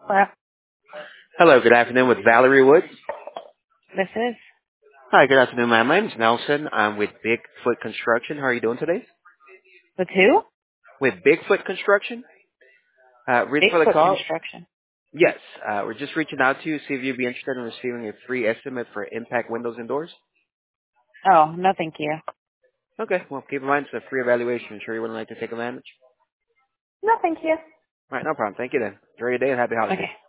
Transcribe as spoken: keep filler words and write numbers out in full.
Well, Hello, good afternoon with Valerie Woods. this is Hi, good afternoon, ma'am. My name is Nelson. I'm with Bigfoot Construction. How are you doing today? with who? With Bigfoot Construction? Uh, reason for the Bigfoot call? Construction. Yes. Uh, we're just reaching out to you, see if you'd be interested in receiving a free estimate for impact windows and doors. Oh, no, thank you. Okay, well, keep in mind it's a free evaluation. I'm sure you wouldn't like to take advantage. No, thank you. All right, no problem. Thank you then. Enjoy your day and happy holidays. Okay.